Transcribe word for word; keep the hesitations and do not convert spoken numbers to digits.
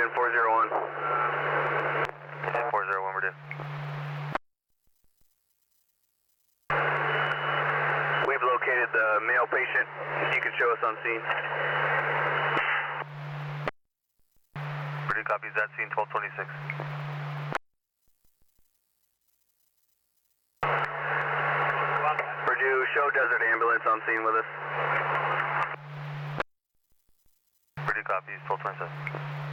ten four zero one. ten four zero one, we're due. We've located the male patient. You can show us on scene. Purdue copies that scene, twelve twenty-six. Purdue, show Desert Ambulance on scene with us. Purdue copies, twelve twenty-seven.